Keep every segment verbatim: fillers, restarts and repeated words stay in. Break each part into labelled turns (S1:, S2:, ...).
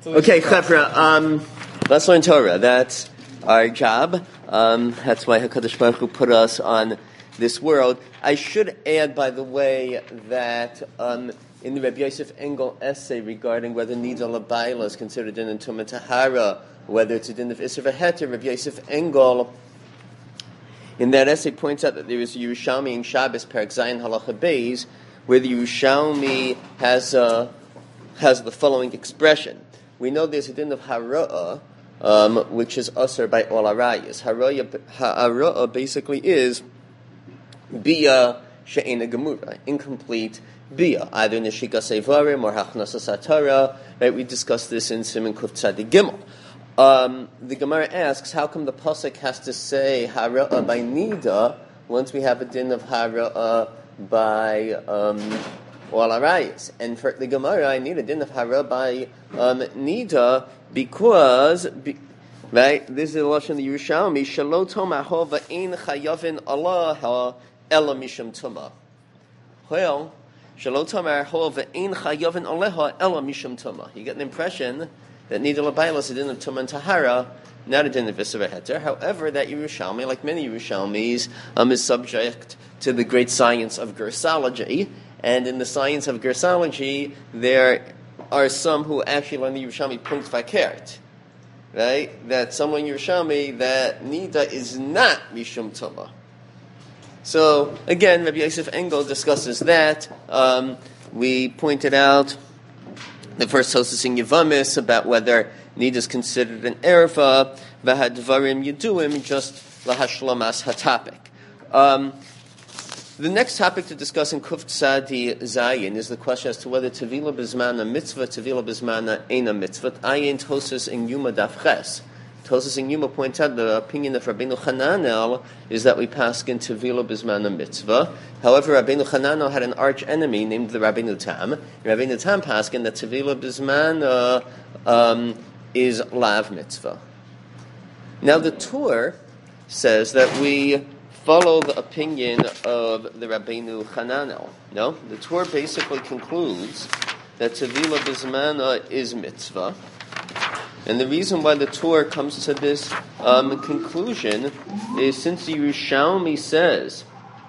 S1: Okay, Chevra, um, let's learn Torah. That's our job. Um, that's why HaKadosh Baruch Hu put us on this world. I should add, by the way, that um, in the Rabbi Yosef Engel essay regarding whether Nida Labaila is considered din in Tumah Tahara, whether it's a din of Isser V'Heter, Rabbi Yosef Engel, in that essay, points out that there is a Yerushalmi in Shabbos, Perek Zayin Halacha Beis, where the Yerushalmi has uh, has the following expression. We know there's a din of Hara'ah, um, which is usher by all arayas. Hara'ah basically is Bia She'ena Gemura, incomplete Bia, either Neshika Sevarim or Hachnasa Satara. Right? We discussed this in Siman Kuf Tzadik Gimel. Um, the Gemara asks, how come the pasuk has to say Hara'ah by Nida once we have a din of Hara'ah by um, all arayas? And for the Gemara, I need a din of Hara'ah by um, Nida because, be, right, this is the Lashon of the Yerushalmi, Shalo Toma Hova Ein Chayavin Allah Ela Mishum Tuma. Well, Shalo Toma Hova Ein Chayavin Allah Ela Mishum Tuma. You get an impression that Nida Labaila is a din of Tumah and Tahara, not a din of Isser V'Heter. However, that Yerushalmi, like many Yerushalmis, um, is subject to the great science of Gersology. And in the science of Gersology, there are some who actually learn the Yerushalmi punkt vakert. Right? That someone Yerushalmi, that Nida is not Mishum Tumah. So, again, Rabbi Yosef Engel discusses that. Um, we pointed out the first Tosos in Yevamis about whether Nida is considered an Erefa, V'hadvarim Yeduim, just Lahashlamas HaTapik. Um, the next topic to discuss in Kuf Tzadi Zayin is the question as to whether Tevila Bizmana mitzvah, Tevila Bizmana Eina mitzvah. Ayin Tosos in Yuma Dafches. Tosos in Yuma points out the opinion of Rabbeinu Hananel is that we pass in Tevila Bizmana mitzvah. However, Rabbeinu Hananel had an arch enemy named the Rabbeinu Tam. Rabbeinu Tam passed in that Tevila Bizmana um, is Lav mitzvah. Now the Tur says that we follow the opinion of the Rabbeinu Hananel. No, the Tur basically concludes that Tevila Bizmana is mitzvah. And the reason why the Torah comes to this um, conclusion is since the Yerushalmi says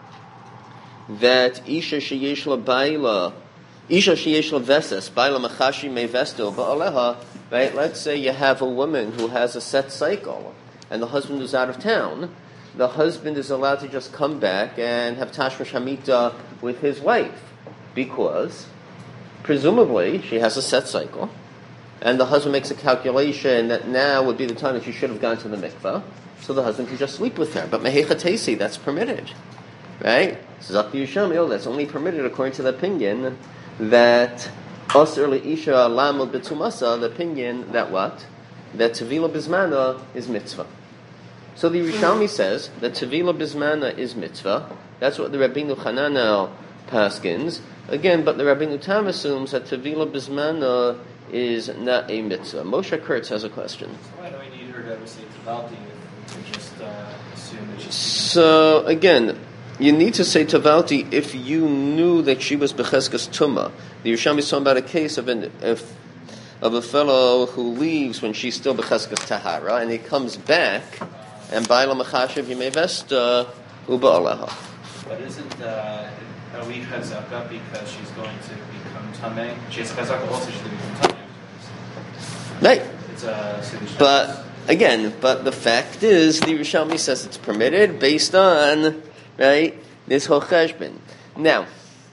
S1: that Isha sheyesh la baila, Isha sheyesh la veses, baila machashi me vesto ba'aleha, right? Let's say you have a woman who has a set cycle, and the husband is out of town. The husband is allowed to just come back and have tashmish hamita with his wife, because presumably she has a set cycle. And the husband makes a calculation that now would be the time that she should have gone to the mikvah, so the husband can just sleep with her. But mehecha teisi, that's permitted, right? Zak Yerushalmi, oh, that's only permitted according to the opinion that Asr leisha lamod betumasa, the opinion that what? That Tevila Bizmana is mitzvah. So the Yerushalmi says that Tevila Bizmana is mitzvah. That's what the Rabbeinu Hananel paskins. Again, but the Rabbeinu Tam assumes that Tevila Bizmana is not a mitzvah. Moshe Kurtz has a question.
S2: Why do we need her to ever say Tavalti if we can just uh, assume that she's...
S1: So, again, you need to say Tavalti if you knew that she was Becheskas Tumah. The Yerushalmi is talking about a case of, an, if, of a fellow who leaves when she's still Becheskas Tahara, and he comes back, and Baila Machashiv Yimei Vesta Uba Aleha.
S2: But isn't, uh, are we Chazaka because she's going to become Tameh? She has Chazaka also, she's going to become Tameh.
S1: Right.
S2: It's a
S1: but again, but the fact is, the Yerushalmi says it's permitted based on right this whole cheshbon. Now,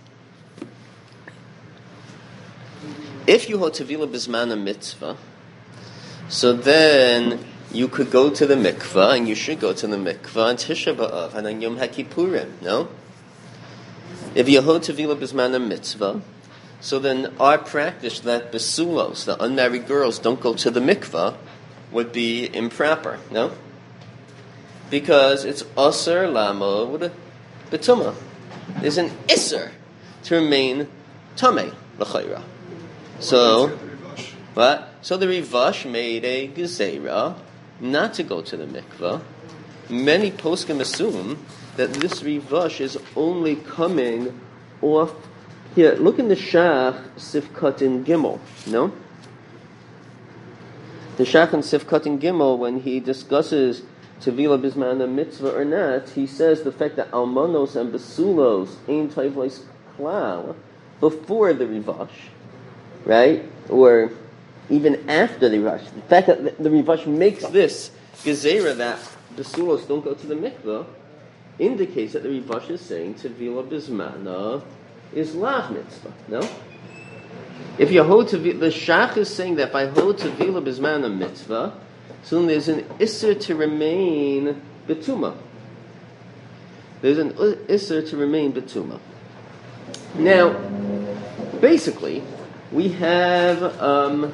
S1: if you hold Tevila Bizmana mitzvah, so then you could go to the mikvah, and you should go to the mikvah on Tisha B'Av and on Yom HaKippurim. No, if you hold Tevila Bizmana mitzvah, so then our practice that besulos, the unmarried girls, don't go to the mikvah would be improper, no? Because it's aser lamod betumah. There's an iser to remain tameh l'chayra. So, what? So the Rivash made a gezerah not to go to the mikvah. Many poskim assume that this Rivash is only coming off. Here, look in the Shach Sifkat in Gimel, no? the Shach and Sifkat and Gimel, when he discusses Tevila Bismana mitzvah or not, he says the fact that Almanos and Basulos ain't Tayvleis Klal before the Rivash, right? Or even after the Rivash. The fact that the Rivash makes this Gezerah that Basulos don't go to the mikvah indicates that the Rivash is saying Tevila Bismana is Lav mitzvah, no? If you hold to the Shach is saying that if I hold Tevila Bismana mitzvah, so then there's an Isser to remain Betuma. There's an Isser to remain Betuma. Now, basically, we have um,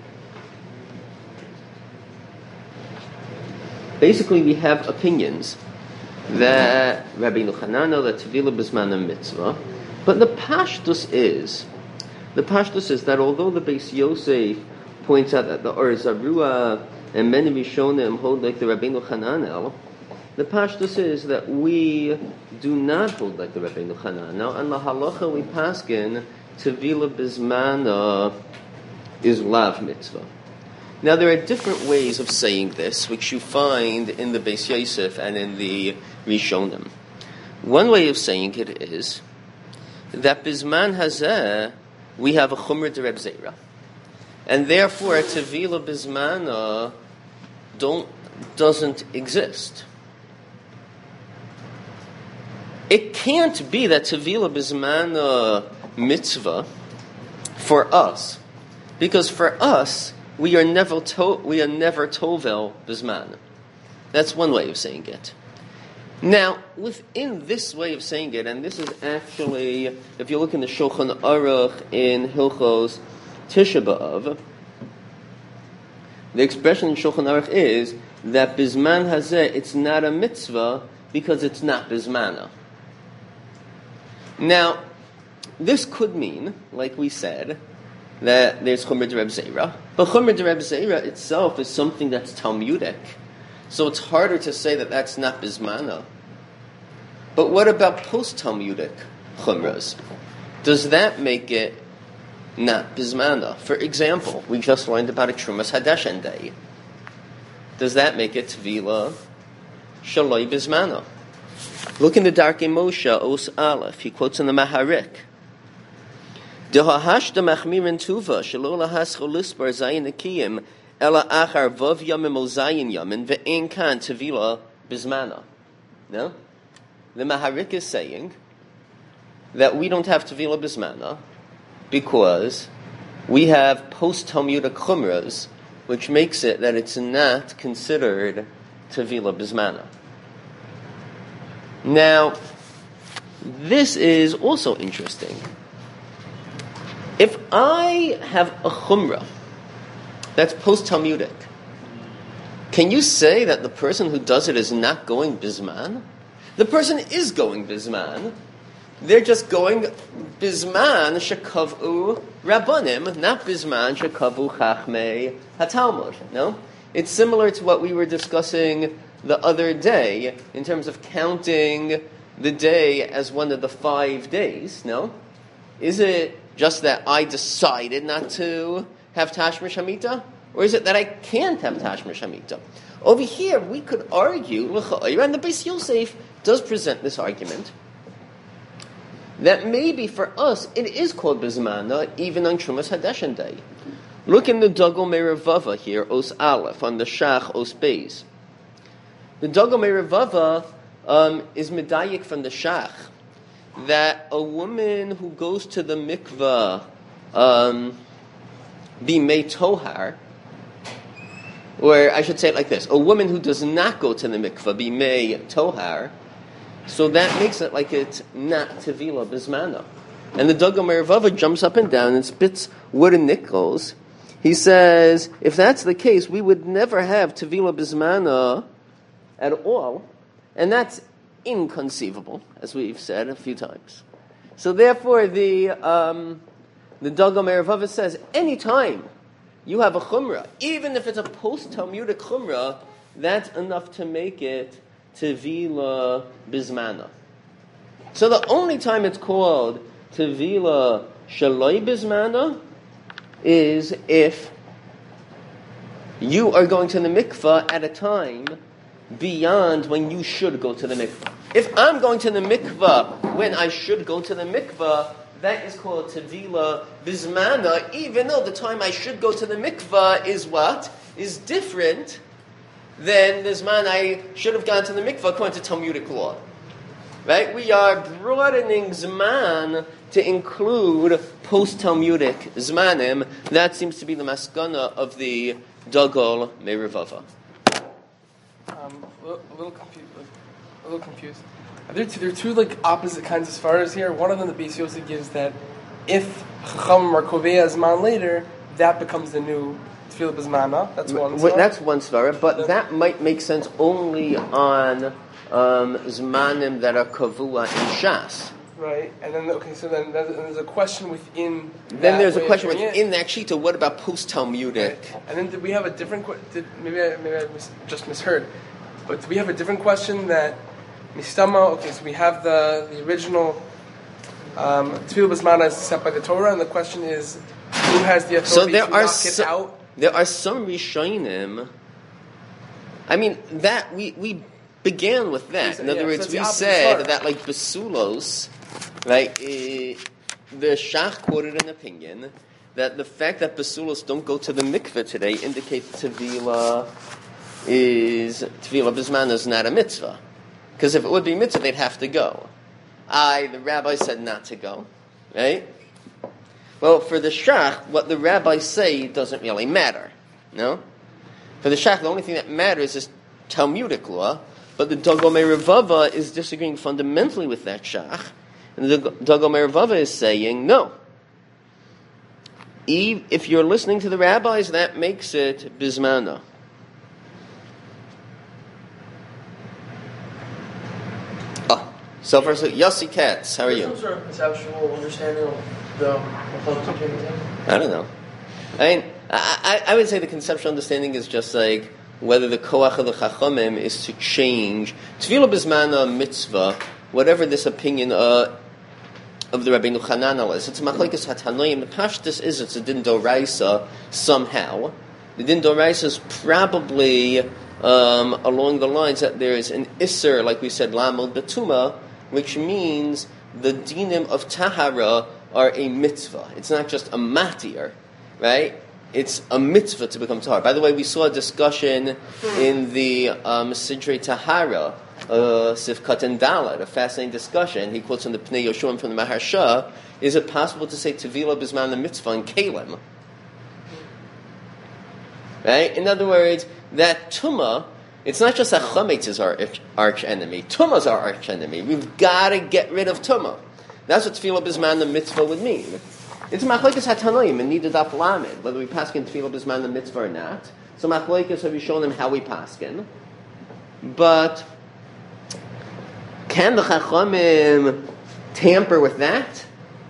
S1: basically we have opinions that Rabbeinu Hananel that Tevila Bismana mitzvah, but the Pashtus is the Pashtus is that although the Beis Yosef points out that the Or Zarua and many Rishonim hold like the Rabbeinu Hananel, the Pashtus is that we do not hold like the Rabbeinu Hananel, and the halacha we paskin Tevila Bismana is Lav mitzvah. Now there are different ways of saying this, which you find in the Beis Yosef and in the Rishonim. One way of saying it is that Bisman Hazeh we have a Chumrah de Reb Zera, and therefore Tevila Bismana don't doesn't exist. It can't be that Tevila Bismana mitzvah for us, because for us we are never to, we are never tovel Bismana. That's one way of saying it. Now, within this way of saying it, and this is actually, if you look in the Shulchan Aruch in Hilchos Tisha B'Av, the expression in Shulchan Aruch is that Bisman Hazeh, it's not a mitzvah because it's not Bismana. Now, this could mean, like we said, that there's Chumrah de Reb Zera, but Chumrah de Reb Zera itself is something that's Talmudic, so it's harder to say that that's not Bismana. But what about post-Talmudic Chumras? Does that make it not Bismana? For example, we just learned about a Trumas Hadeshen Day. Does that make it Tvila Shaloi Bismana? Look in the Darkei Moshe, Os Aleph. He quotes in the Maharik. Dehahashta machmirin tuva shelo lahascho lisbar zayin akiyim ela achar vav yamim o zayin yamin ve'en kan Tevila Bismana. No? The Maharik is saying that we don't have Tevila Bismana because we have post-Talmudic Chumras, which makes it that it's not considered Tevila Bismana. Now, this is also interesting. If I have a Chumrah that's post-Talmudic, can you say that the person who does it is not going Bisman? The person is going Bisman. They're just going Bisman shekavu Rabbanim, not Bisman shekavu Chachmei HaTalmud. No? It's similar to what we were discussing the other day in terms of counting the day as one of the five days. No? Is it just that I decided not to have Tashmish Hamita? Or is it that I can't have Tashmish Hamita? Over here, we could argue, and the Beis Yosef does present this argument, that maybe for us it is called Bismana even on Trumas Hadeshen Day. Look in the Dagol Meravava here, Os Aleph, on the Shach Os Beis. The Dagol Meravava um, is medayik from the Shach that a woman who goes to the mikvah um, bimei tohar, or I should say it like this, a woman who does not go to the mikvah bimei tohar, so that makes it like it's not Tevila Bismana. And the Dagol Meravava jumps up and down and spits wooden nickels. He says, if that's the case, we would never have Tevila Bismana at all, and that's inconceivable, as we've said a few times. So therefore, the um, the Dagol Meravava says, any time you have a chumrah, even if it's a post-Talmudic chumrah, that's enough to make it Tevila Bismana. So the only time it's called Tevila Shaloi Bismana is if you are going to the mikvah at a time beyond when you should go to the mikvah. If I'm going to the mikvah when I should go to the mikvah, that is called tevila bizmana, even though the time I should go to the mikvah is what? Is different than the zman I should have gone to the mikvah according to Talmudic law. Right? We are broadening zman to include post-Talmudic zmanim. That seems to be the maskana of the Dagol Merivava.
S3: Um, a little, a little confused. A little confused. There are two, there are two like opposite kinds of svaras here. One of them, the Beis Yosef gives that if Chachamim are kovei zman later, that becomes the new tefillah b'zmana. That's one.
S1: Well, that's one svara, but that might make sense only on um, zmanim that are kavua in Shas.
S3: Right, and then okay, so then there's, there's a question within.
S1: Then there's a question
S3: within
S1: in that shita. What about post Talmudic?
S3: Right. And then did we have a different? Did maybe I, maybe I mis- just misheard, but do we have a different question that mistama? Okay, so we have the the original um, tefillah b'zmana is set by the Torah, and the question is who has the authority
S1: so there
S3: to
S1: are
S3: knock
S1: so,
S3: it out?
S1: There are some rishonim. I mean that we we began with that. In other
S3: yeah,
S1: words,
S3: so
S1: we
S3: part.
S1: said that like basulos. Right, uh, the Shach quoted an opinion that the fact that basulos don't go to the mikveh today indicates Tevila is Tevila b'zman is not a mitzvah, because if it would be mitzvah, they'd have to go. I, the rabbi, said not to go. Right? Well, for the Shach, what the rabbis say doesn't really matter. No, for the Shach, the only thing that matters is Talmudic law. But the Dagol Merivava is disagreeing fundamentally with that Shach. And the Dagol Merivava is saying, no. If you're listening to the rabbis, that makes it bizmana. Oh, so first, Yossi Katz, how are you?
S4: Some sort of conceptual understanding of the
S1: I don't know. I mean, I, I, I would say the conceptual understanding is just like whether the koach of the chachamim is to change tefillah b'zmana mitzvah, whatever this opinion uh, of the Rabbeinu Chananel is. It's a machlekes hatanoim. The pashtus is it's a din doraisa somehow. The din doraisa is probably um, along the lines that there is an isser, like we said, lamod betuma, which means the dinim of tahara are a mitzvah. It's not just a matir, right? It's a mitzvah to become tahar. By the way, we saw a discussion in the um, Sidrei Tahara, uh, Sifkat and Dalet, a fascinating discussion. He quotes from the Pnei Yoshuim from the Maharsha. Is it possible to say Tevila B'zman the mitzvah in Kalim? Right? In other words, that Tumah, it's not just that Chametz is our arch enemy. Tumah's our arch enemy. We've got to get rid of Tumah. That's what Tefillah B'zman the mitzvah would mean. It's machlokes hatanoim and needed daf lamed, whether we paskin tefillah b'zman the mitzvah or not. So machlokes have we shown them how we paskin. But can the chachamim tamper with that?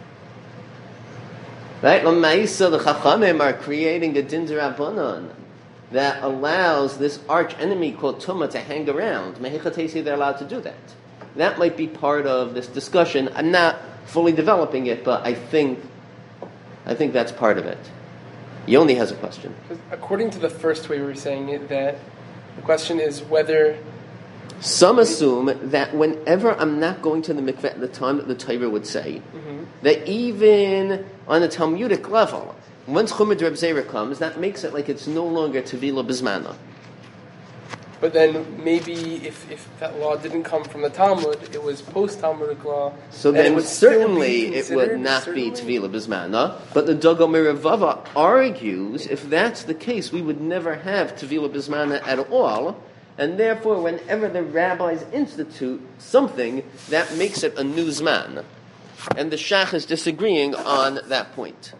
S1: Right? L'maisa, the chachamim are creating a din d'Rabbanan that allows this arch enemy called Tumah to hang around. Mehichatesi, they're allowed to do that. That might be part of this discussion. I'm not fully developing it, but I think I think that's part of it. Yoni has a question.
S3: According to the first way we were saying it, that the question is whether
S1: some assume that whenever I'm not going to the mikveh at the time that the Torah would say, mm-hmm. that even on a Talmudic level, once Chumad Reb Zera comes, that makes it like it's no longer Tevila B'zmana.
S3: But then maybe if, if that law didn't come from the Talmud, it was post-Talmudic law.
S1: So then
S3: it would
S1: certainly it would not certainly? be Tevila B'zmana. But the Dagol Merivava argues if that's the case, we would never have Tevila B'zmana at all. And therefore, whenever the rabbis institute something, that makes it a new Zman. And the Shach is disagreeing on that point.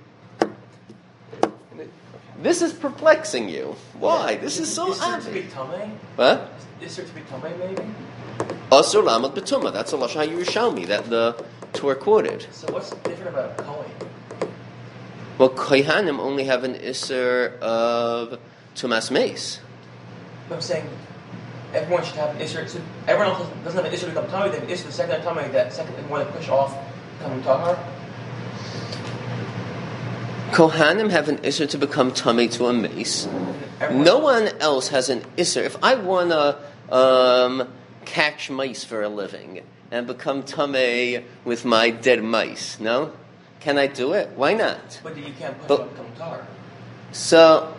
S1: This is perplexing you. Why? This is so obvious. What?
S4: Is there to be tamei maybe?
S1: Asur lamad b'tumah. That's a lashon Yerushalmi that the Torah quoted.
S4: So what's different about kohen?
S1: Well, kohanim only have an isser of tumas meis.
S4: I'm saying everyone should have an isser. So everyone else doesn't have an isser to become tamei. They have an isser the second tamei. That second one to push off becoming tahar.
S1: Kohanim have an isser to become tamei to a mace,
S4: Everyone
S1: No
S4: else.
S1: one else has an isser. If I want to um, catch mice for a living and become tamei with my dead mice, no? Can I do it? Why not?
S4: But you can't push
S1: But-
S4: on become tar.
S1: So,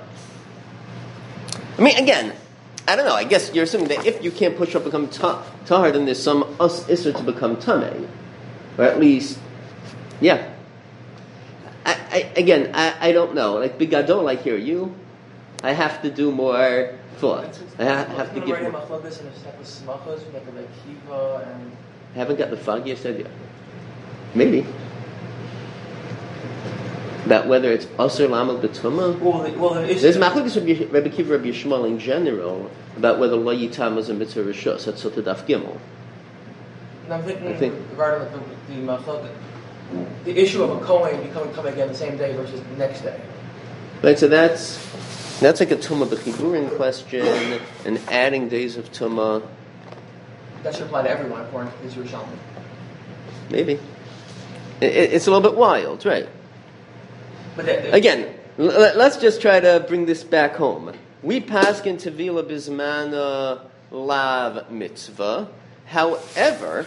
S1: I mean, again, I don't know. I guess you're assuming that if you can't push up become ta- tahar, then there's some us isser to become tamei, or at least, yeah. I, I again, I, I don't know. Like bigadol, I hear you. I have to do more thought. I ha- have to give.
S4: him
S1: More.
S4: a focus and a step with smachos, like a like kiva and.
S1: I haven't got the fog you said yet. Maybe. About whether it's Asr Lamad B'Tumah.
S4: Well, the, well, the issue.
S1: There's machlokes Rabbi Rabbi Kiva, Rabbi Yishmael in general about whether Lo Yitam was a mitzvah rishus. That's Sotah Daf Gimel.
S4: And I'm thinking
S1: I think-
S4: regarding the the, machlok- the issue of a kohen becoming tummy again the same day versus the next day.
S1: Right. So that's that's like a Tumah B'Chiburin question, and adding days of Tumah.
S4: That should apply to everyone according to his Yerushalmi.
S1: Maybe. It, it, it's a little bit wild, right?
S4: But that,
S1: Again, l- let's just try to bring this back home. We paskin Tevila Bismana Lav Mitzvah. However,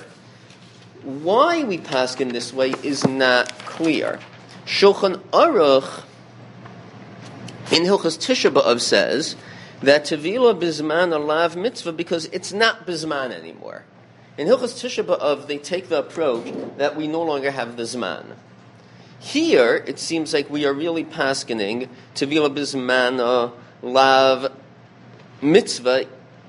S1: why we paskin this way is not clear. Shulchan Aruch in Hilchos Tisha B'Av says that Tevila Bismana Lav Mitzvah because it's not Bisman anymore. In Hilchos Tisha B'Av, they take the approach that we no longer have the Zman. Here, it seems like we are really paskening Tevila Bismana Lav Mitzvah,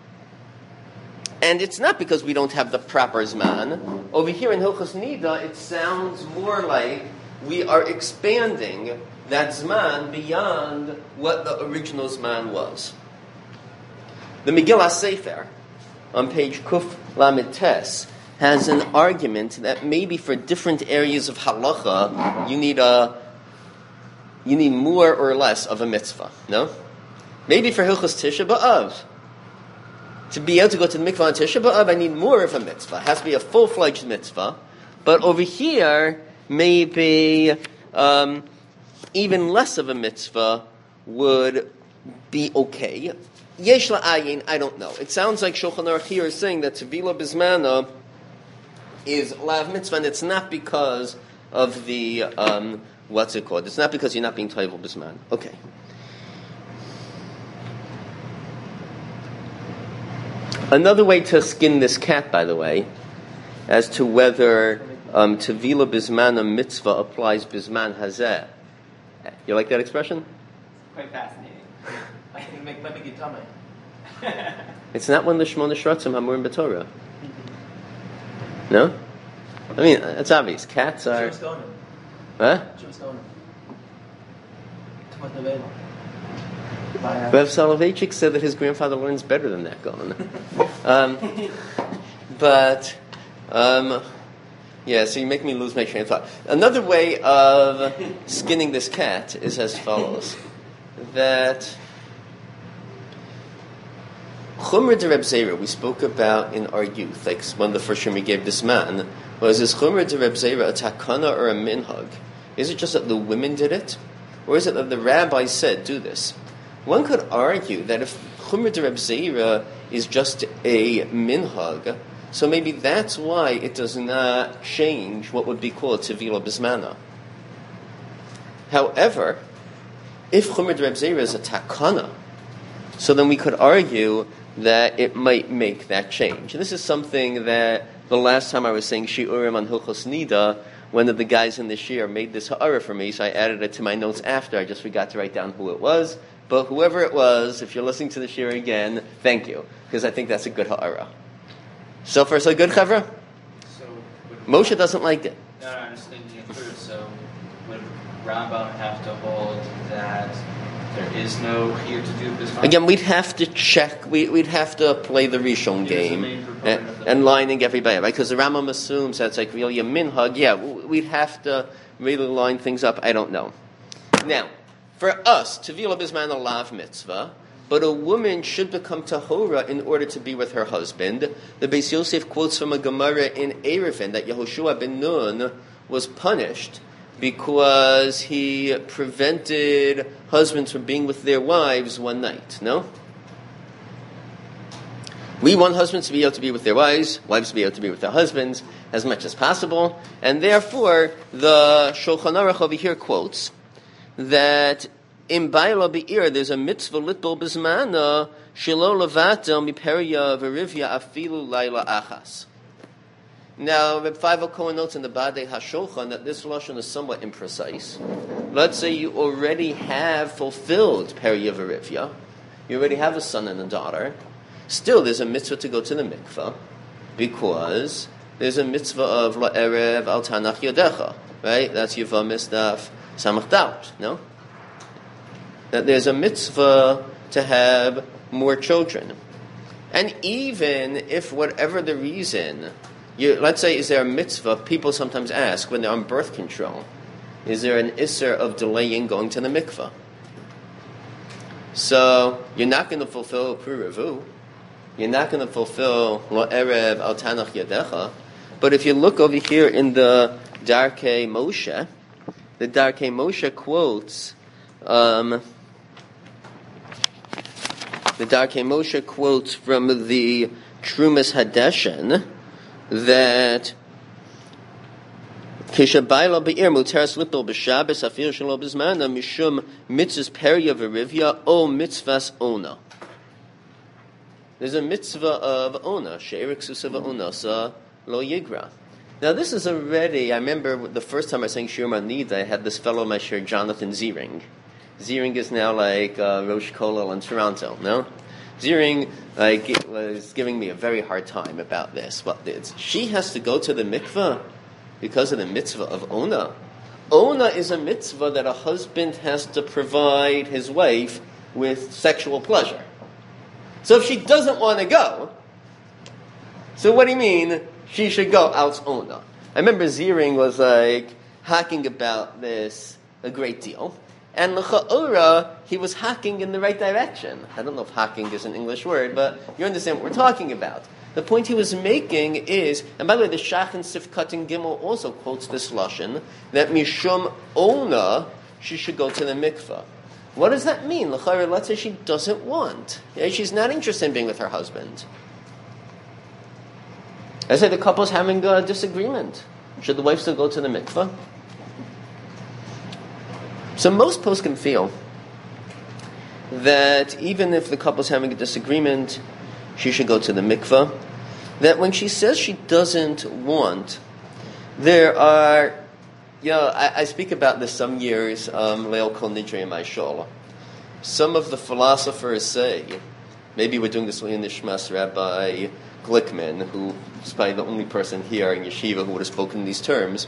S1: and it's not because we don't have the proper Zman. Over here in Hilchos Nida, it sounds more like we are expanding that Zman beyond what the original Zman was. The Megillah Sefer, on page Kuf Lamed Tes, has an argument that maybe for different areas of halacha you need a you need more or less of a mitzvah. No, maybe for Hilchos Tisha B'Av to be able to go to the mikvah on Tisha B'Av, I need more of a mitzvah. It has to be a full fledged mitzvah. But over here, maybe um, even less of a mitzvah would be okay. Yesh la'ayin, I don't know. It sounds like Shulchan Aruch here is saying that Tevila Bismana is lav mitzvah, and it's not because of the um, what's it called? It's not because you're not being toivel bisman. Okay. Another way to skin this cat, by the way, as to whether um, tevila bismana mitzvah applies bisman hazeh. You like that expression?
S2: Quite fascinating.
S4: I think it make, might make you tummy.
S1: It's not one of the Shmona Shratzim Hamurim B'Torah. No? I mean, it's obvious. Cats are...
S4: Jim Stoner.
S1: Huh?
S4: Jim Stoner. Tumat Nevela. By, uh,
S1: Rev Soloveitchik said that his grandfather learns better than that going. um, but, um, yeah, so you make me lose my train of thought. Another way of skinning this cat is as follows. That Chumra de Reb Zera, we spoke about in our youth, like one of the first year we gave this man, was this Chumra de Reb Zera a takana or a minhag? Is it just that the women did it? Or is it that the rabbi said, do this? One could argue that if Chumra de Reb Zera is just a minhag, so maybe that's why it does not change what would be called Tevila Bismana. However, if Chumra de Reb Zera is a takana, so then we could argue that it might make that change. And this is something that the last time I was saying Shi'urim on Hilchos Nida, one of the guys in the Shir made this ha'ara for me, so I added it to my notes after. I just forgot to write down who it was. But whoever it was, if you're listening to the Shir again, thank you, because I think that's a good ha'ara. So far, so good, Chavra?
S2: So would
S1: Moshe doesn't like it.
S2: No, no, I'm just thinking it through. So would Rambam have to hold that there is no here to do this?
S1: Again, we'd have to check, we, we'd have to play the Rishon
S2: He was the
S1: game
S2: main proponent
S1: and,
S2: of the-
S1: and lining everybody up, right? Because the Rambam assumes that's like really a minhag. Yeah, w- we'd have to really line things up. I don't know. Now, for us, Tevila Bisman a lav mitzvah, but a woman should become tahora in order to be with her husband. The Beis Yosef quotes from a Gemara in Eruvin that Yehoshua ben Nun was punished because he prevented husbands from being with their wives one night, no? We want husbands to be able to be with their wives, wives to be able to be with their husbands as much as possible, and therefore the Shulchan Aruch over here quotes that in Baila Be'ir there's a mitzvah litbol bizmana shelo levatel miperia v'rivya afilu laila achas. Now, Reb Feivel Cohen notes in the Badei HaShulchan that this lashon is somewhat imprecise. Let's say you already have fulfilled Periya V'Rivya. You already have a son and a daughter. Still, there's a mitzvah to go to the mikvah because there's a mitzvah of La'erev Al Tanach Yodecha, right? That's Yevamis Daf Samach Daut, no? That there's a mitzvah to have more children. And even if whatever the reason, you, let's say, is there a mitzvah, people sometimes ask when they're on birth control, is there an isser of delaying going to the mikvah? So, you're not going to fulfill Puravu. You're not going to fulfill Lo Erev Al Tanach Yadecha. But if you look over here in the Darkei Moshe, the Darkei Moshe quotes, um, the Darkei Moshe quotes from the Trumas Hadeshen, that Kishabayla be'ir muteras lipol b'Shabbos afir shelo b'zmana mishum mitzvahs periya v'rivya o mitzvahs ona. There's a mitzvah of ona, she'erik susava onasa lo yigra. Now this is already, I remember the first time I sang Shir Manida, I had this fellow my shir, Jonathan Ziering. Ziering is now like uh, Rosh Kollel in Toronto, no? Ziering like, was giving me a very hard time about this. What it's, she has to go to the mikveh because of the mitzvah of Ona. Ona is a mitzvah that a husband has to provide his wife with sexual pleasure. So if she doesn't want to go, so what do you mean she should go out Ona? I remember Ziering was like hacking about this a great deal. And l'cha'ora, he was hacking in the right direction. I don't know if hacking is an English word, but you understand what we're talking about. The point he was making is, and by the way, the Shach and Sifkat and Gimel also quotes this lashon, that mishum ona, she should go to the mikveh. What does that mean? L'cha'ora, let's say she doesn't want. Yeah, she's not interested in being with her husband. I say the couple's having a disagreement. Should the wife still go to the mikveh? So most poskim feel that even if the couple's having a disagreement, she should go to the mikveh. That when she says she doesn't want, there are, you know, I, I speak about this some years, um, Leil Kol Nidre in my shul. Some of the philosophers say, maybe we're doing this in Nishmas Rabbi Glickman, who is probably the only person here in Yeshiva who would have spoken in these terms.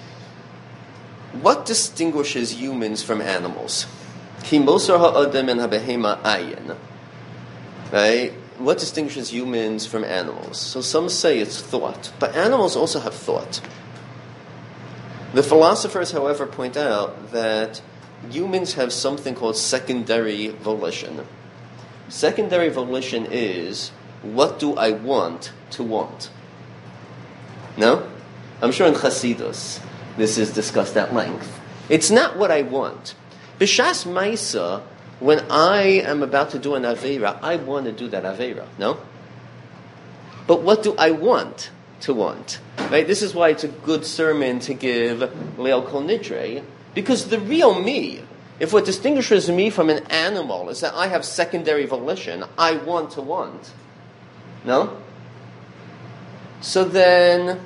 S1: What distinguishes humans from animals? Ki mosar ha'adam and ha'behema ayin. Right? What distinguishes humans from animals? So some say it's thought, but animals also have thought. The philosophers, however, point out that humans have something called secondary volition. Secondary volition is, what do I want to want? No? I'm sure in Chasidus, this is discussed at length. It's not what I want. B'shas Maisa, when I am about to do an Aveira, I want to do that Aveira, no? But what do I want to want? Right? This is why it's a good sermon to give Leil Kol Nidre, because the real me, if what distinguishes me from an animal is that I have secondary volition, I want to want. No? So then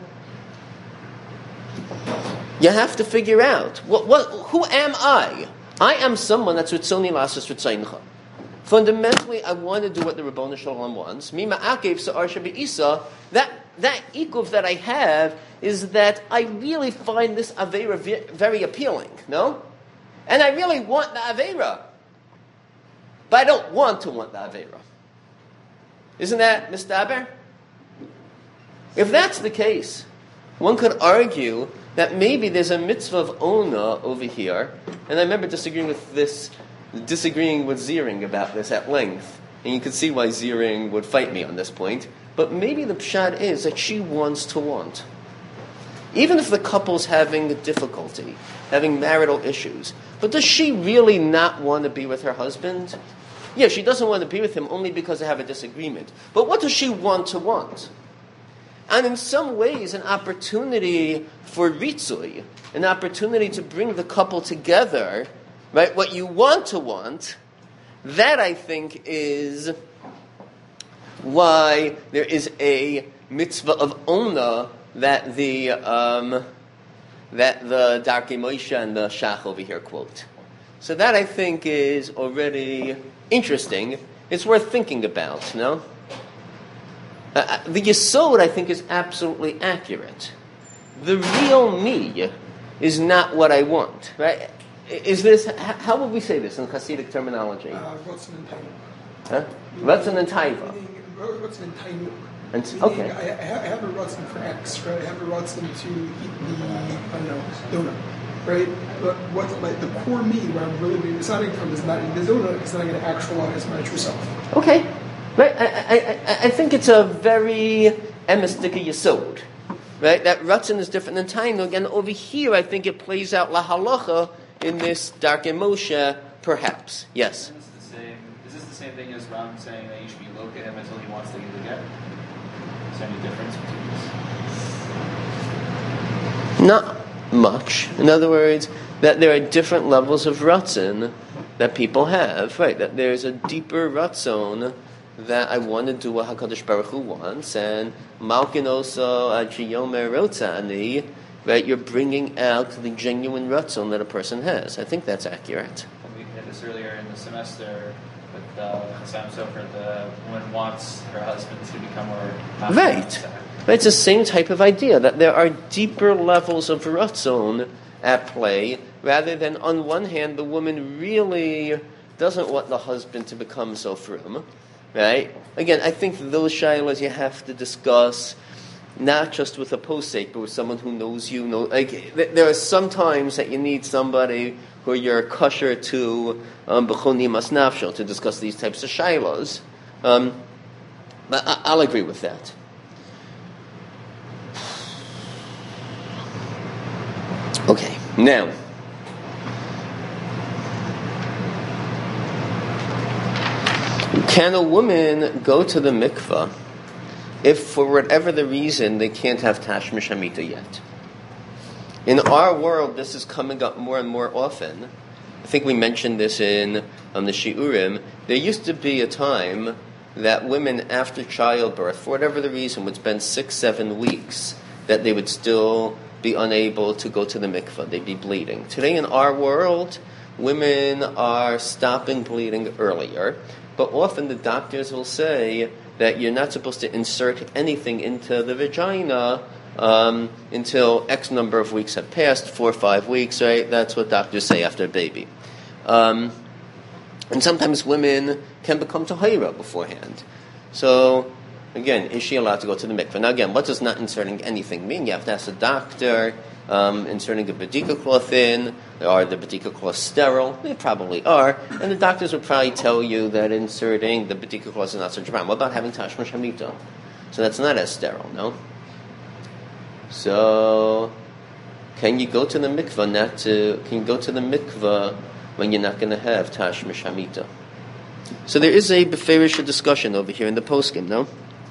S1: you have to figure out, what, what, who am I? I am someone that's Ritzoni Lasas Ritzaincha. Fundamentally, I want to do what the Ribono Shel Olam wants. Mima Akev Sa'ar Shebe'isa, that that ikuv that I have is that I really find this Aveira very appealing, no? And I really want the Aveira. But I don't want to want the Aveira. Isn't that mistaber? If that's the case, one could argue that maybe there's a mitzvah of ona over here, and I remember disagreeing with this, disagreeing with Ziering about this at length, and you can see why Ziering would fight me on this point, but maybe the pshat is that she wants to want. even if the couple's having difficulty, having marital issues, but does she really not want to be with her husband? Yeah, she doesn't want to be with him only because they have a disagreement. But what does she want to want? And in some ways, an opportunity for ritzui, an opportunity to bring the couple together, right? What you want to want, that I think is why there is a mitzvah of ona that the um, that the Darkei Moshe and the Shach over here quote. So that I think is already interesting. It's worth thinking about, no? Uh, the Yesod, I think, is absolutely accurate. The real me is not what I want, right? Is this, how would we say this in Hasidic terminology?
S5: Uh, Ratzon and Tainuk.
S1: Huh? Ratzon and Taiva.
S5: Ratzon and Tainuk.
S1: And, okay.
S5: I, I have a Ratzon for X, right? I have a Ratzon to eat the, I don't know, donut, right? But what, like, the core me, where I'm really deciding from, is not eating the donut, because then I'm going to actualize my true self.
S1: Okay. Right? I, I, I, I think it's a very emistika yesod. Right? That Ratzon is different than Tainug, and over here I think it plays out la halacha in this Darkei Moshe, perhaps. Yes?
S2: Is this the same, is this the same thing as Ram saying that you should be look at him until he wants to give the get? Is there any difference between this?
S1: Not much. In other words, that there are different levels of Ratzon that people have. Right? That there's a deeper Ratzon that I want to do what HaKadosh Baruch Hu wants, and Malkin also Ajiyomer Rotzani, right? You're bringing out the genuine Ratzon that a person has. I think that's accurate.
S2: We did this earlier in the semester with uh, Chassam Sofer. The woman wants her husband to become more
S1: right. Right. It's the same type of idea that there are deeper levels of Ratzon at play, rather than on one hand the woman really doesn't want the husband to become so frum. Right? Again, I think those shilas you have to discuss not just with a posek, but with someone who knows you. Know, like there are some times that you need somebody who you're kosher to um, b'choni mas nafshel to discuss these types of shilas. Um, but I, I'll agree with that. Okay, now. Can a woman go to the mikvah if, for whatever the reason, they can't have tashmish hamita yet? In our world, this is coming up more and more often. I think we mentioned this in um, the Shiurim. There used to be a time that women, after childbirth, for whatever the reason, would spend six, seven weeks, that they would still be unable to go to the mikvah. They'd be bleeding. Today, in our world, women are stopping bleeding earlier. But often the doctors will say that you're not supposed to insert anything into the vagina um, until X number of weeks have passed, four or five weeks, right? That's what doctors say after a baby. Um, and sometimes women can become tahira beforehand. So, again, is she allowed to go to the mikveh? Now, again, what does not inserting anything mean? You have to ask the doctor. Um, inserting a badika cloth in, are the badika cloths sterile? They probably are, and the doctors would probably tell you that inserting the badika cloth is not such a problem. What about having tashmish hamita? So that's not as sterile, no? So, can you go to the mikvah not to? Can you go to the mikvah when you're not going to have tashmish hamita? So there is a beferish discussion over here in the poskim, no?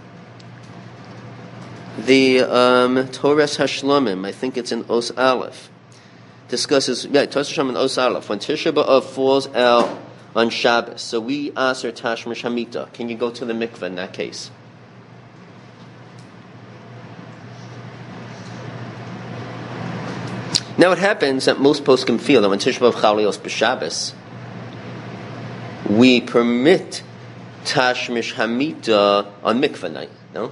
S1: The um, Torah Hashlamim, I think it's in Os Aleph, discusses, yeah, Torah Hashlamim in Os Aleph, when Tisha B'Av falls out on Shabbos, so we aser tashmish hamita. Can you go to the mikveh in that case? Now it happens that most poskim feel that when Tisha B'Av Chalios b'Shabbos, we permit tashmish hamita on mikveh night, no?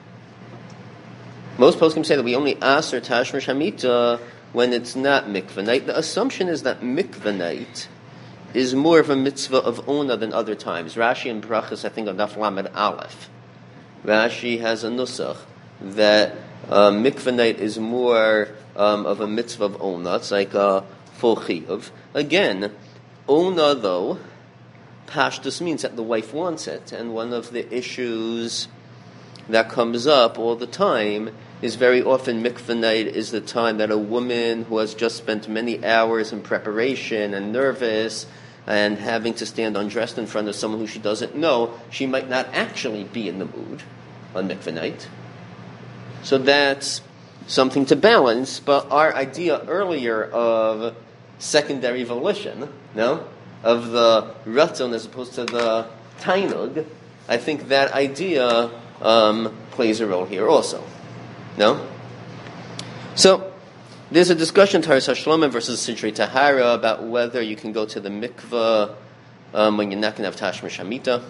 S1: Most poskim say that we only aser tashmish hamita when it's not mikveh night. The assumption is that mikveh night is more of a mitzvah of ona than other times. Rashi and Brachas, I think, on Daf Lamed Aleph. Rashi has a nusach that uh, mikveh night is more um, of a mitzvah of ona. It's like a full chiyuv. Again, ona, though, pashtus means that the wife wants it. And one of the issues that comes up all the time is very often mikveh night is the time that a woman who has just spent many hours in preparation and nervous and having to stand undressed in front of someone who she doesn't know, she might not actually be in the mood on mikveh night. So that's something to balance, but our idea earlier of secondary volition, no, of the ratzon as opposed to the tainug, I think that idea um, plays a role here also. No? So, there's a discussion, Taharas HaShlomim versus Sidrei Tahara, about whether you can go to the mikveh um, when you're not going to have Tashmish Hamita.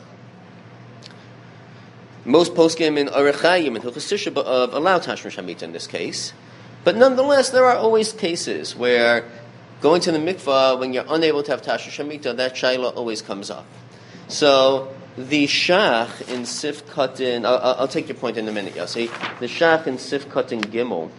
S1: Most poskim in Orech Chaim and Hilchos Tisha B'Av allow Tashmish Hamita in this case. But nonetheless, there are always cases where going to the mikveh when you're unable to have Tashmish Hamita, that shaila always comes up. So, the Shach in Sif Katan, I'll, I'll take your point in a minute, Yossi. The Shach in Sif Katan Gimel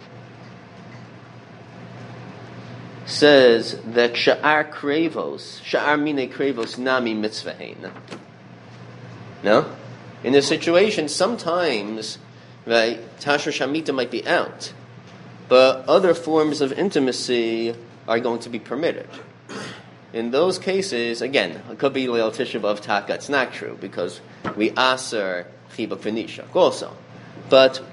S1: says that Sha'ar Krevos, Sha'ar Mine Krevos Nami Mitzvahein. No? In a situation, sometimes, right, Tashmish Hamita might be out, but other forms of intimacy are going to be permitted. In those cases, again, it could be Leil Tisha B'Av Taka. It's not true because we aser chibuk v'nishak also. But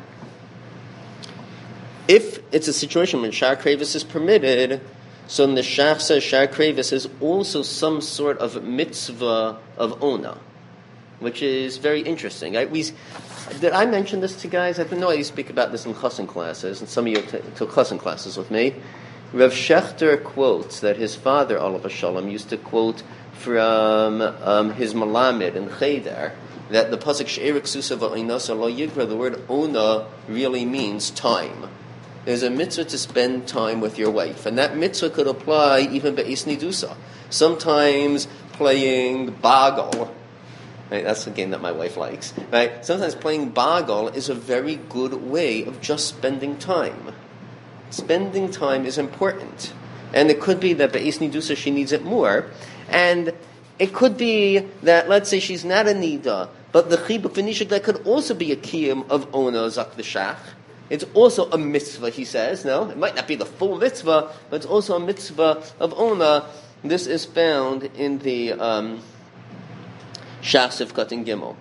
S1: if it's a situation when Sha'ar Krevis is permitted, so the Shach says Sha'ar Krevis is also some sort of mitzvah of ona, which is very interesting. Right? We, did I mention this to guys? I know I used to speak about this in chassan classes, and some of you t- took chassan classes with me. Rav Shechter quotes that his father, Olav Shalom, used to quote from um, his Malamed in Cheder that the pasuk She'erik Susa v'Oinasa Lo Yigra, the word ona really means time. There's a mitzvah to spend time with your wife, and that mitzvah could apply even be'is nidusa. Sometimes playing bagel, right? That's a game that my wife likes. Right? Sometimes playing bagel is a very good way of just spending time. Spending time is important. And it could be that Be'is Nidusa, she needs it more. And it could be that, let's say she's not a Nida, but the Chibuk V'nishik, that could also be a Kiyum of Ona Zak V'shach. It's also a mitzvah, he says. No, it might not be the full mitzvah, but it's also a mitzvah of Ona. This is found in the um, Shach Sivkat in Gimel.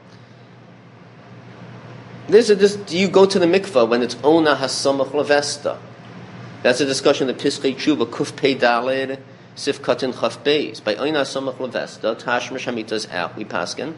S1: There's a, this, do you go to the mikvah when it's Ona Hasamach Levesta? That's a discussion of Piskei Tshuva, Kuf Pei Daled, Sif Katan Chaf Beis. By Oina Samach Levesta, Tashmish Hamita is out, we paskin.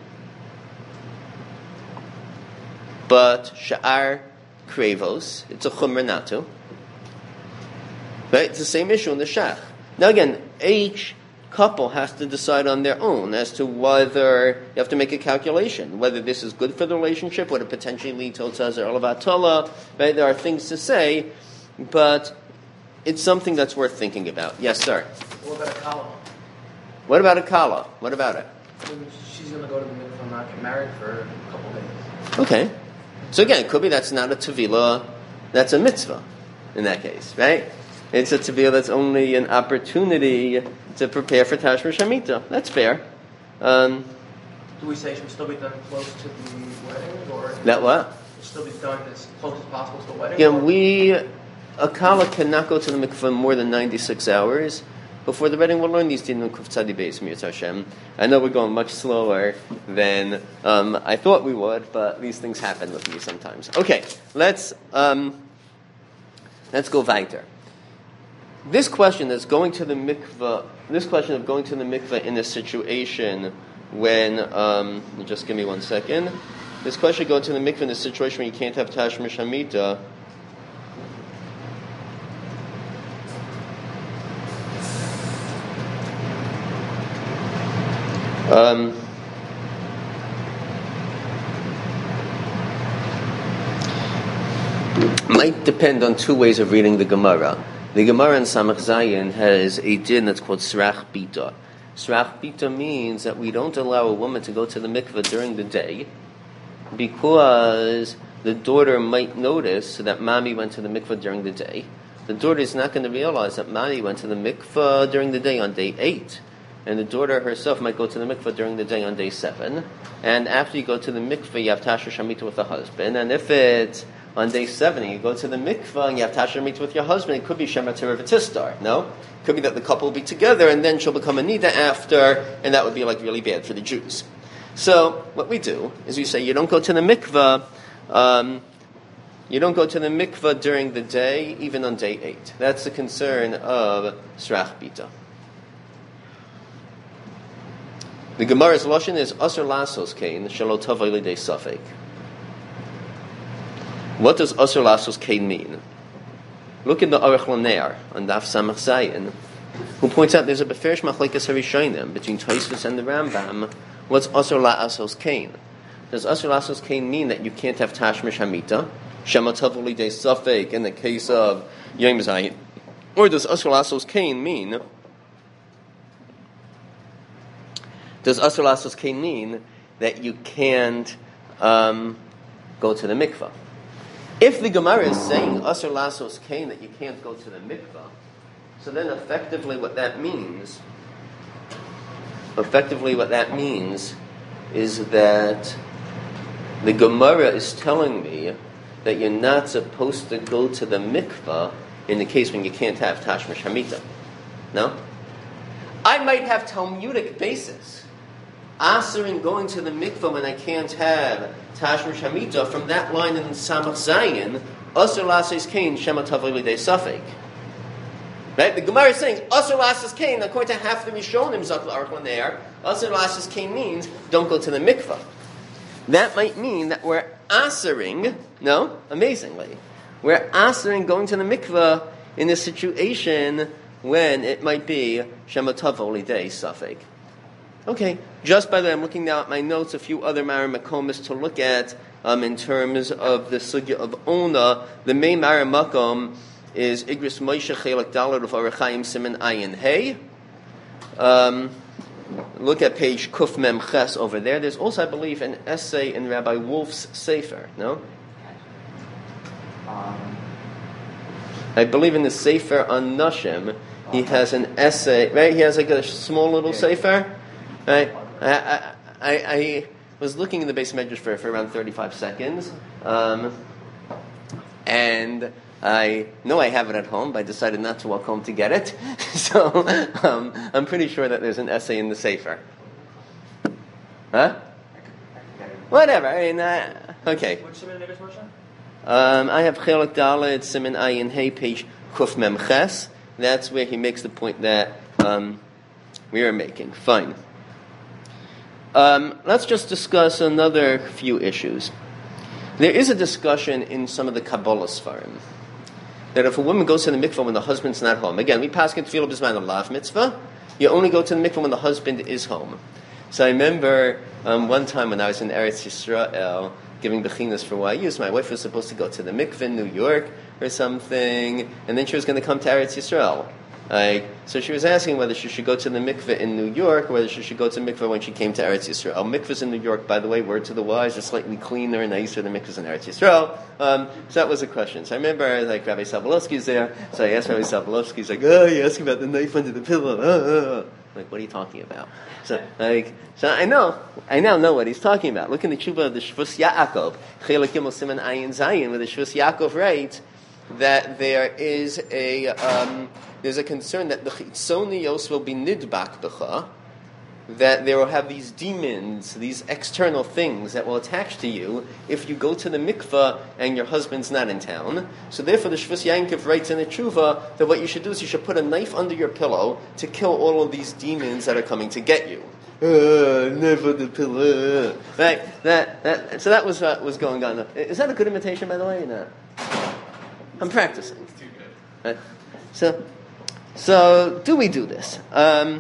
S1: But Sha'ar Krevos, it's a Chumra Natu. Right? It's the same issue in the Shach. Now again, each couple has to decide on their own as to whether, you have to make a calculation, whether this is good for the relationship, would it potentially lead to Otzazer Olavatala, right? There are things to say, but it's something that's worth thinking about. Yes, sir.
S4: What about a kala?
S1: What about a kala? What about it?
S4: She's going to go to the mikvah and not get married for a couple days.
S1: Okay. So again, it could be that's not a tevila, that's a mitzvah in that case, right? It's a tevila that's only an opportunity to prepare for Tashmish Hamita. That's fair. Um,
S4: Do we say she should still be done close to the wedding? Or
S1: that what?
S4: Still be done as close as possible to the wedding?
S1: Yeah, we... A kala cannot go to the mikveh more than ninety-six hours before the wedding. We'll learn these din kuf tzadi beis Mir Hashem. I know we're going much slower than um, I thought we would, but these things happen with me sometimes. Okay, let's um, let's go weiter. This question is going to the mikveh. This question of going to the mikveh in a situation when um, just give me one second. This question of going to the mikveh in a situation when you can't have tashmish hamita. Um, might depend on two ways of reading the Gemara. The Gemara in Samach Zayin has a din that's called Srach Bita. Srach Bita means that we don't allow a woman to go to the mikveh during the day because the daughter might notice that mommy went to the mikveh during the day. The daughter is not going to realize that mommy went to the mikveh during the day on day eight. And the daughter herself might go to the mikveh during the day on day seven. And after you go to the mikveh, you have Tashmish Hamita with the husband. And if it's on day seventy, you go to the mikvah and you have Tasha meet with your husband, it could be Shema Torah V'Tistar, no? It could be that the couple will be together and then she'll become a Nida after, and that would be like really bad for the Jews. So, what we do is we say you don't go to the mikvah, um, you don't go to the mikvah during the day, even on day eight. That's the concern of Srach Bita. The Gemara's Lashon is Asur Lasos Kain, Shelo Tavai Lidei Safek. What does Asur Lasos Kain mean? Look at the Aruch LaNer on Daf Samach Zayin, who points out there's a Beferish Machlekes HaRishonim between Tosfos and the Rambam. What's Asur Lasos Kain? Does Asur Lasos Kain mean that you can't have Tashmish Hamita, Shema Tavai Lidei Safek in the case of Yom Zayin? Or does Asur Lasos Kain mean Does Asur Lasos Kain mean that you can't um, go to the mikvah? If the Gemara is saying Asur Lasos Kain that you can't go to the mikvah, so then effectively what that means, effectively what that means is that the Gemara is telling me that you're not supposed to go to the mikvah in the case when you can't have Tashmish Hamita. No? I might have Talmudic basis. Asering going to the mikvah when I can't have Tashmish Hamita, from that line in Samach Zayin, Asur Lasos Kain, Shema Tavai Lidei Safek. Right? The Gemara is saying, Asur Lasos Kain, according to half the Rishonim, Zakul Aruch LaNer, Asur Lasos Kain means, don't go to the mikvah. That might mean that we're asering, no, amazingly, we're asering going to the mikvah in a situation when it might be Shema Tavai Lidei Safek. Okay, just by the way, I'm looking now at my notes, a few other Mara Makomis to look at um, in terms of the sugya of Ona. The main Mara Makom is Igris Moshe Chelak Dalet of Orach Chaim Siman Ayin Hey. Um, look at page Kuf Mem Ches over there. There's also, I believe, an essay in Rabbi Wolf's Sefer, no? Um. I believe in the Sefer on Nashim, he has an essay, right? He has like a small little yeah. Sefer. Right. I, I, I, I was looking in the base measures for, for around thirty-five seconds, um, and I know I have it at home, but I decided not to walk home to get it. So um, I'm pretty sure that there's an essay in the Sefer. Huh? Whatever. I mean, uh, okay.
S4: Which Siman Negus Moshe?
S1: Um, I have Chelak Dalet Siman Ayin Hey, page Kuf Mem Ches. That's where he makes the point that um, we are making. Fine. Um, let's just discuss another few issues. There is a discussion in some of the Kabbalah Sfarim that if a woman goes to the mikvah when the husband's not home, again, we pass in Tefillah B'zman Lav Mitzvah, you only go to the mikvah when the husband is home. So I remember um, one time when I was in Eretz Yisrael giving bechinas for Y U, my wife was supposed to go to the mikvah in New York or something, and then she was going to come to Eretz Yisrael. Like, so she was asking whether she should go to the mikveh in New York or whether she should go to the mikveh when she came to Eretz Yisrael. Mikvahs in New York, by the way, word to the wise, are slightly cleaner and nicer than mikvahs in Eretz Yisrael. Um, so that was a question. So I remember, like, Rabbi Sobolovsky's there, so I asked Rabbi Sobolovsky, he's like, oh, you asking about the knife under the pillow. Oh, oh. Like, what are you talking about? So, like, so I know, I now know what he's talking about. Look in the Tshuva of the Shvus Yaakov, Chelek Gimel Siman Ayin Zayin, where the Shvus Yaakov writes that there is a um, there's a concern that the chitzonios will be nidbak b'cha, that they will have these demons, these external things that will attach to you if you go to the mikvah and your husband's not in town. So therefore the Shvus Yaakov writes in the Tshuva that what you should do is you should put a knife under your pillow to kill all of these demons that are coming to get you. Uh, never the pillow. Right? That, that, so that was what was going on. Is that a good imitation, by the way, or not? I'm practicing.
S2: It's too good.
S1: Right? So, so do we do this? Um,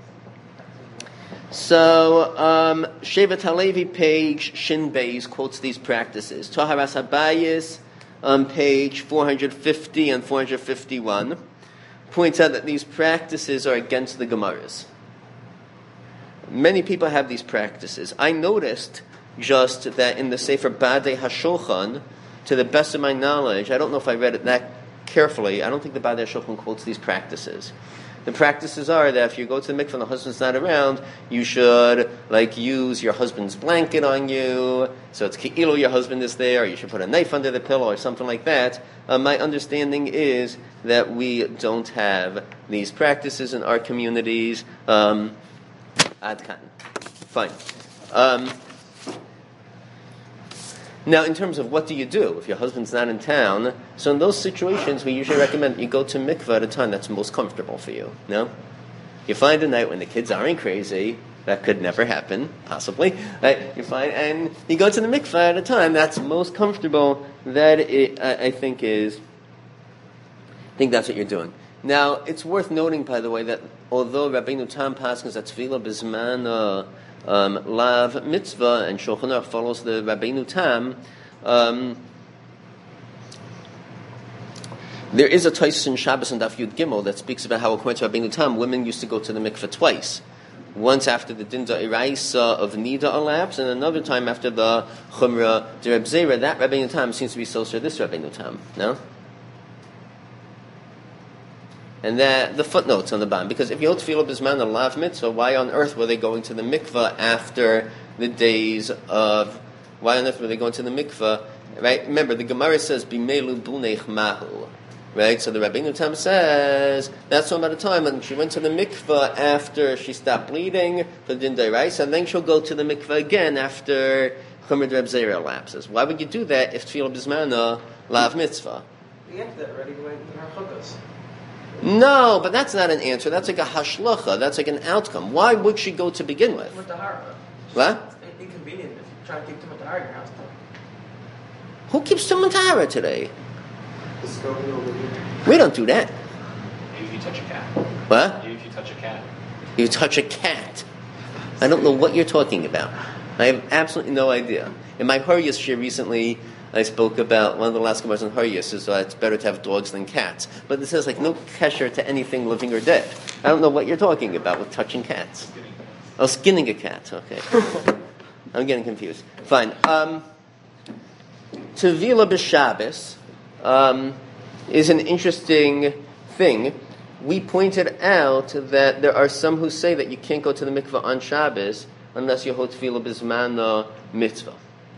S1: so, um, Shevet Halevi, page Shin Beis, quotes these practices. Toharas Habayis, on page four hundred fifty and four hundred fifty-one, points out that these practices are against the Gemaras. Many people have these practices. I noticed just that in the Sefer Badei HaShulchan, to the best of my knowledge, I don't know if I read it that carefully, I don't think the Badei HaShulchan quotes these practices. the practices are that if you go to the mikveh and the husband's not around, you should like use your husband's blanket on you, so it's ki'ilu your husband is there, or you should put a knife under the pillow or something like that. Uh, my understanding is that we don't have these practices in our communities. Um, Adkan. Fine. Um, Now, in terms of what do you do if your husband's not in town, so in those situations, we usually recommend you go to mikveh at a time that's most comfortable for you. No? You find a night when the kids aren't crazy. That could never happen, possibly. Right? You find, and you go to the mikveh at a time that's most comfortable. That it, I, I think is, I think that's what you're doing. Now, it's worth noting, by the way, that although Rabbeinu Tam paskins that tefillah bisman uh, Um, Lav Mitzvah and Shulchan Aruch follows the Rabbeinu Tam. Um, there is a Tosfos in Shabbos and Daf Yud Gimel that speaks about how, according to Rabbeinu Tam, women used to go to the mikveh twice. Once after the Dinda Iraisa of Nida elapsed, and another time after the Chumrah de Reb Zera. That Rabbeinu Tam seems to be so sure this Rabbeinu Tam. No? And that the footnotes on the bottom, because if you hold tefillah bisman a lav mitzvah, why on earth were they going to the mikveh after the days of? Why on earth were they going to the mikveh? Right? Remember, the Gemara says bimelu bunech mahu. Right? So the Rabbeinu Tam says that's about the time when she went to the mikveh after she stopped bleeding for the Dinday Rice, and then she'll go to the mikveh again after Chumrah de Reb Zera elapses. Why would you do that if tefillah bisman a lav mitzvah?
S4: We answered that already when in our chukas.
S1: No, but that's not an answer. That's like a hashlocha. That's like an outcome. Why would she go to begin with?
S4: With the hara.
S1: What?
S4: It's inconvenient if you try to keep too much hara in your house.
S1: Who keeps Tumat Tahara today? We don't do that.
S2: Maybe if you touch a cat.
S1: What?
S2: Maybe if you touch a cat.
S1: You touch a cat. I don't know what you're talking about. I have absolutely no idea. In my Haryas shir recently, I spoke about one of the last Gemaras on Haryas is that it's better to have dogs than cats. But it says like no kesher to anything living or dead. I don't know what you're talking about with touching cats. Oh, skinning a cat. Okay. I'm getting confused. Fine. Um, Tevila b'Shabbos um, is an interesting thing. We pointed out that there are some who say that you can't go to the mikveh on Shabbos unless you hold tefillah b'zman mitzvah.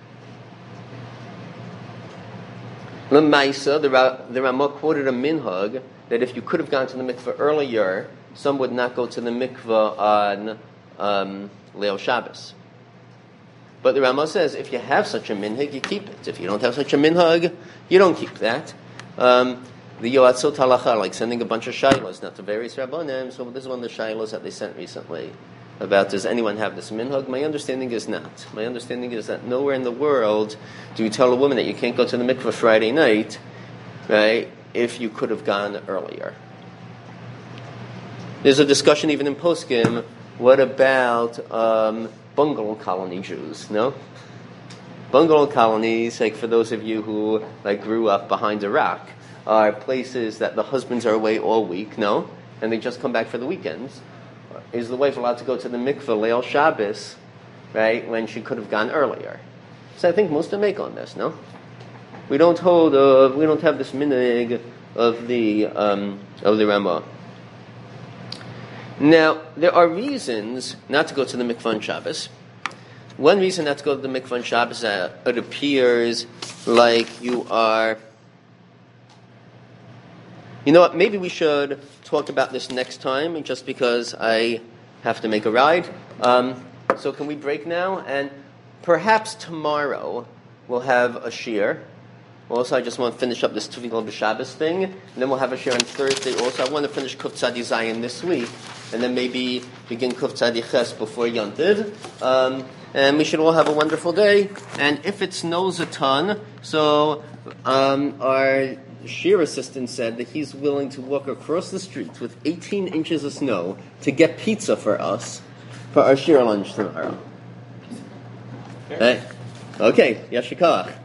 S1: L'maisa, the, Ra- the Ramah quoted a minhag that if you could have gone to the mikveh earlier, some would not go to the mikveh on um, Leil Shabbos. But the Ramah says if you have such a minhag, you keep it. If you don't have such a minhag, you don't keep that. Um, the Yoatzot Halacha, like sending a bunch of shilos, not to various rabbanim. So this is one of the shilos that they sent recently about does anyone have this minhag? My understanding is not. My understanding is that nowhere in the world do you tell a woman that you can't go to the mikveh Friday night, right, if you could have gone earlier. There's a discussion even in Poskim, what about um, bungalow colony Jews, no? Bungalow colonies, like for those of you who like grew up behind a rock, are places that the husbands are away all week, no? And they just come back for the weekends. Is the wife allowed to go to the mikveh Leil Shabbos, right, when she could have gone earlier? So I think most of make on this, no? We don't hold, uh, we don't have this minhag of the um, of the Ramah. Now, there are reasons not to go to the mikveh on Shabbos. One reason not to go to the mikveh on Shabbos is that it appears like you are... You know what, maybe we should talk about this next time, just because I have to make a ride. Um, so can we break now? And perhaps tomorrow we'll have a shir. Also, I just want to finish up this Tefillah b'Shabbos thing, and then we'll have a shir on Thursday also. I want to finish Kuf Tzadi Zayin this week, and then maybe begin Kuf Tzadi Ches before Yontiv. Um, and we should all have a wonderful day. And if it snows a ton, so um, our... The shir assistant said that he's willing to walk across the street with eighteen inches of snow to get pizza for us for our shir lunch tomorrow. Right? Okay, yashikach.